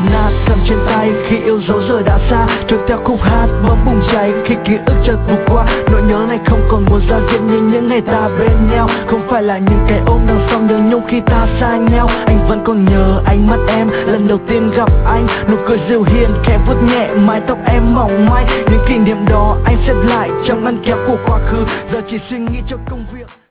nát cầm trên tay khi yêu dấu rồi đã xa. Trôi theo khúc hát bỗng bùng cháy khi ký ức chợt vụt qua. Nỗi nhớ này không còn muốn ra diết như những ngày ta bên nhau. Không phải là những cái ôm đằng sau nhớ nhung khi ta xa nhau. Anh vẫn còn nhớ ánh mắt em lần đầu tiên gặp anh, nụ cười dịu hiền khẽ vuốt nhẹ mái tóc em mỏng manh. Những kỷ niệm đó anh xếp lại trong ngăn kéo của quá khứ, giờ chỉ suy nghĩ cho công việc.